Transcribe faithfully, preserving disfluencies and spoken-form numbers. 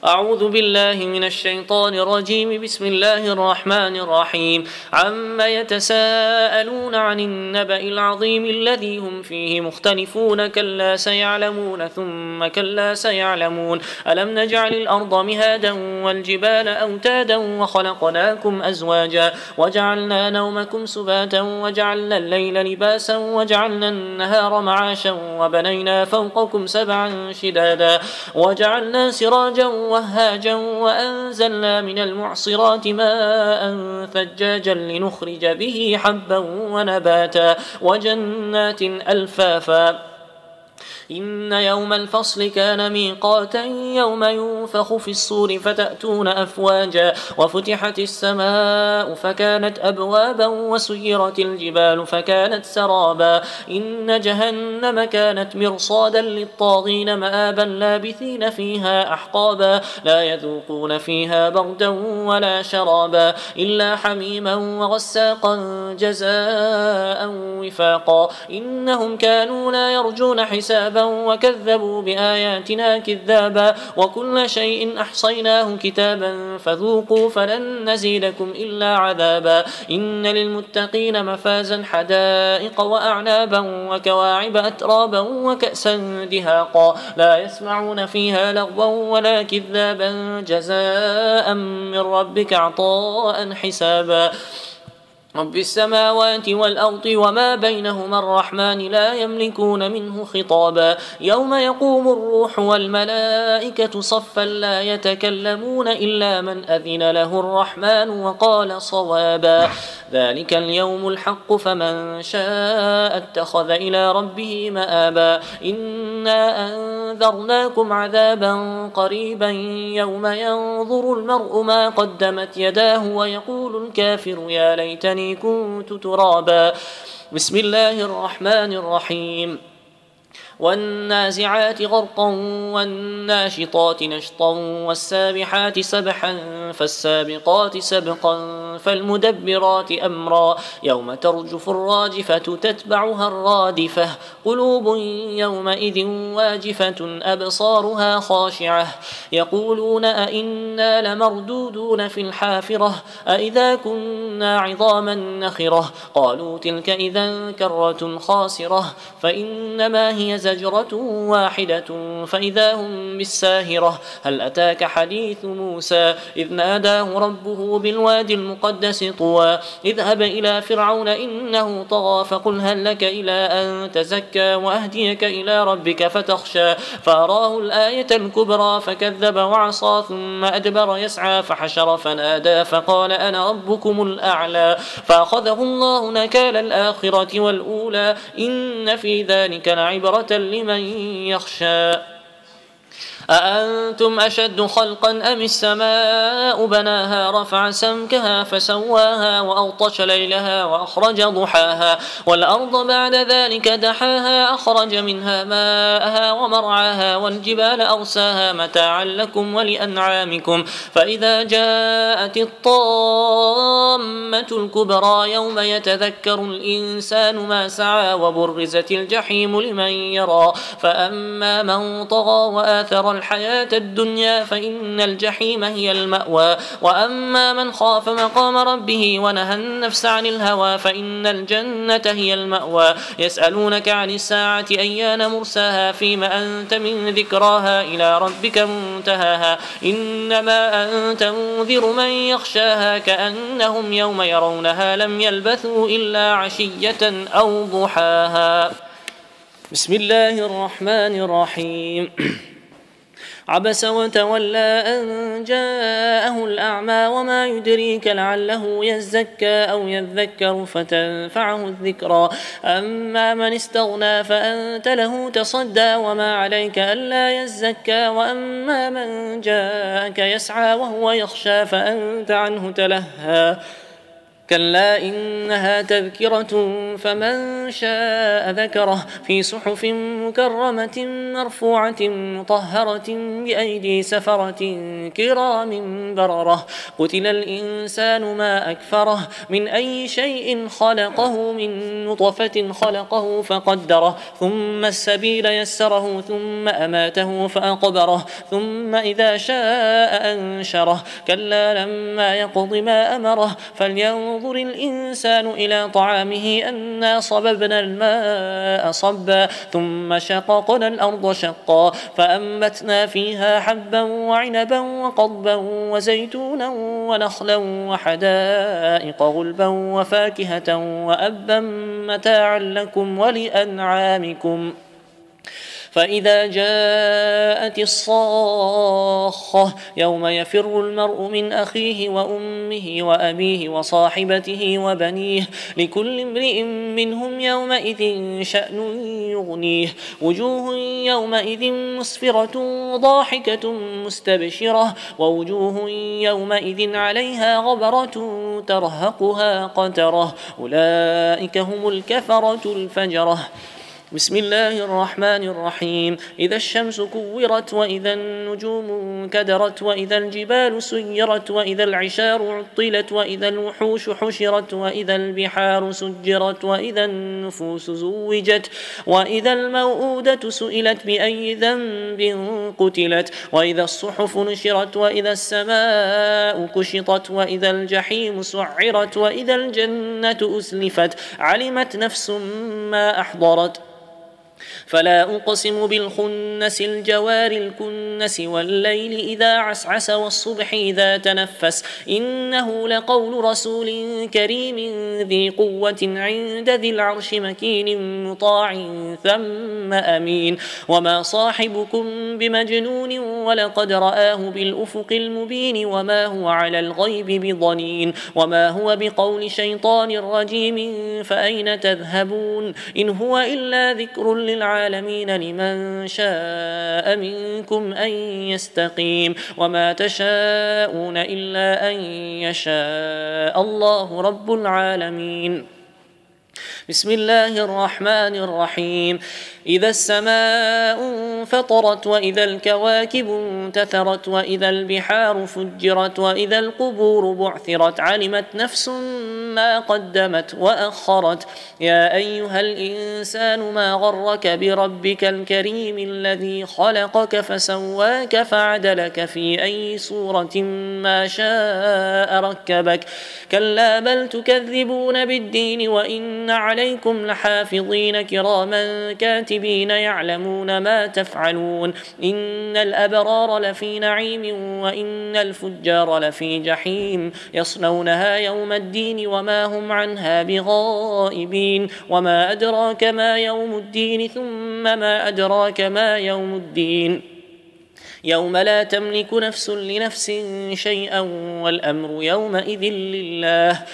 أعوذ بالله من الشيطان الرجيم. بسم الله الرحمن الرحيم. عما يتساءلون عن النبأ العظيم الذي هم فيه مختلفون كلا سيعلمون ثم كلا سيعلمون. ألم نجعل الأرض مهادا والجبال أوتادا وخلقناكم أزواجا وجعلنا نومكم سباتا وجعلنا الليل لباسا وجعلنا النهار معاشا وبنينا فوقكم سبعا شدادا وجعلنا سراجا وهاجا وأنزلنا من المعصرات ماء ثجاجا لنخرج به حبا ونباتا وجنات ألفافا. إن يوم الفصل كان ميقاتا يوم ينفخ في الصور فتأتون أفواجا وفتحت السماء فكانت أبوابا وسيرت الجبال فكانت سرابا. إن جهنم كانت مرصادا للطاغين مآبا لابثين فيها أحقابا لا يذوقون فيها بردا ولا شرابا إلا حميما وغساقا جزاء وفاقا. إنهم كانوا لا يرجون حسابا وكذبوا بآياتنا كذابا وكل شيء أحصيناه كتابا فذوقوا فلن نزيدكم إلا عذابا. إن للمتقين مفازا حدائق وأعنابا وكواعب أترابا وكأسا دهاقا لا يسمعون فيها لغوا ولا كذابا جزاء من ربك عطاء حسابا. رب السماوات والأرض وما بينهما الرحمن لا يملكون منه خطابا. يوم يقوم الروح والملائكة صفا لا يتكلمون إلا من أذن له الرحمن وقال صوابا. ذلك اليوم الحق فمن شاء اتخذ إلى ربه مآبا. إنا أنذرناكم عذابا قريبا يوم ينظر المرء ما قدمت يداه ويقول الكافر يا ليتني كنت ترابا. بسم الله الرحمن الرحيم. والنازعات غرقا والناشطات نشطا والسابحات سبحا فالسابقات سبقا فالمدبرات أمرا يوم ترجف الراجفة تتبعها الرادفة قلوب يومئذ واجفة أبصارها خاشعة يقولون أئنا لمردودون في الحافرة أئذا كنا عظاما نخرة قالوا تلك إذا كرة خاسرة فإنما هي زجرة واحدة فإذا هم بالساهرة. هل أتاك حديث موسى إذ ناداه ربه بالوادي المقدس طوى اذهب إلى فرعون إنه طغى فقل هل لك إلى أن تزكى وأهديك إلى ربك فتخشى فأراه الآية الكبرى فكذب وعصى ثم أدبر يسعى فحشر فنادى فقال أنا ربكم الأعلى فأخذه الله نكال الآخرة والأولى إن في ذلك لعبرة لمن يخشى. أأنتم أشد خلقا أم السماء بناها رفع سمكها فسواها وأغطش ليلها وأخرج ضحاها والأرض بعد ذلك دحاها أخرج منها ماءها ومرعاها والجبال أرساها متاعا لكم ولأنعامكم فإذا جاءت الطامة الكبرى يوم يتذكر الإنسان ما سعى وبرزت الجحيم لمن يرى فأما من طغى وآثر الحياة الدنيا فإن الجحيم هي المأوى وأما من خاف مقام ربه ونهى النفس عن الهوى فإن الجنة هي المأوى. يسألونك عن الساعة أيان مرساها فيما أنت من ذكراها إلى ربك منتهاها إنما أنت منذر من يخشاها كأنهم يوم يرونها لم يلبثوا إلا عشية أو ضحاها. بسم الله الرحمن الرحيم. عبس وتولى أن جاءه الأعمى وما يدريك لعله يزكى أو يذكر فتنفعه الذكرى أما من استغنى فأنت له تصدى وما عليك ألا يزكى وأما من جاءك يسعى وهو يخشى فأنت عنه تلهى كلا إنها تذكرة فمن شاء ذكره في صحف مكرمة مرفوعة مطهرة بأيدي سفرة كرام بررة قتل الإنسان ما أكفره من أي شيء خلقه من نطفة خلقه فقدره ثم السبيل يسره ثم أماته فأقبره ثم إذا شاء أنشره كلا لما يقض ما أمره فلينظر الإنسان إلى طعامه أنا صببنا الماء صبا ثم شققنا الأرض شقا فأنبتنا فيها حبا وعنبا وقضبا وزيتونا ونخلا وحدائق غلبا وفاكهة وأبا متاعا لكم ولأنعامكم فإذا جاءت الصاخة يوم يفر المرء من أخيه وأمه وأبيه وصاحبته وبنيه لكل امرئ منهم يومئذ شأن يغنيه وجوه يومئذ مسفرة ضاحكة مستبشرة ووجوه يومئذ عليها غبرة ترهقها قترة أولئك هم الكفرة الفجرة بسم الله الرحمن الرحيم إذا الشمس كورت وإذا النجوم كدرت وإذا الجبال سيرت وإذا العشار عطلت وإذا الوحوش حشرت وإذا البحار سجرت وإذا النفوس زوجت وإذا الموءودة سئلت بأي ذنب قتلت وإذا الصحف نشرت وإذا السماء كشطت وإذا الجحيم سعرت وإذا الجنة أزلفت علمت نفس ما أحضرت فلا أقسم بالخنس الجوار الكنس والليل إذا عسعس والصبح إذا تنفس إنه لقول رسول كريم ذي قوة عند ذي العرش مكين مطاع ثم أمين وما صاحبكم بمجنون ولقد رآه بالأفق المبين وما هو على الغيب بضنين وما هو بقول شيطان رجيم فأين تذهبون إن هو إلا ذكر للعالمين لمن شاء منكم أن يستقيم وما تشاءون إلا أن يشاء الله رب العالمين بسم الله الرحمن الرحيم إذا السماء انفطرت وإذا الكواكب انتثرت وإذا البحار فجرت وإذا القبور بعثرت علمت نفس ما قدمت وأخرت يا أيها الإنسان ما غرك بربك الكريم الذي خلقك فسواك فعدلك في أي صورة ما شاء ركبك كلا بل تكذبون بالدين وإن عليكم لحافظين كراما كاتبين يعلمون ما تفعلون إن الأبرار لفي نعيم وإن الفجار لفي جحيم يصلونها يوم الدين وما هم عنها بغائبين وما أدراك ما يوم الدين ثم ما أدراك ما يوم الدين يوم لا تملك نفس لنفس شيئا والأمر يومئذ لله